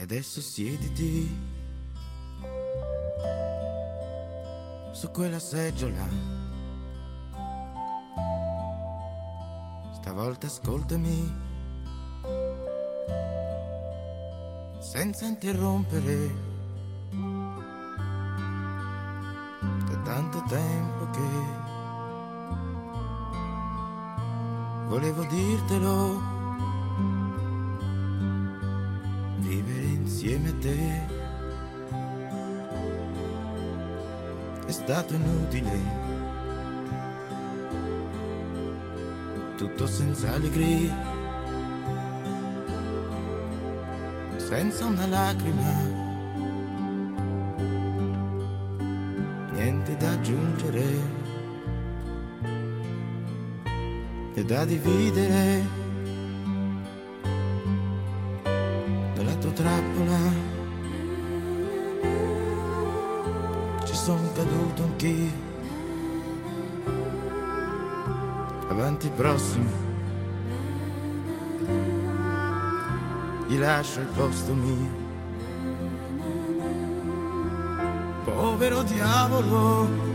adesso siediti su quella seggiola. Stavolta ascoltami senza interrompere. Da tanto tempo che volevo dirtelo, vivere insieme a te è stato inutile, tutto senza allegria, senza una lacrima, niente da aggiungere e da dividere. Dalla tua trappola ci sono caduto anch'io, avanti prossimo gli lascio il posto mio. Povero diavolo,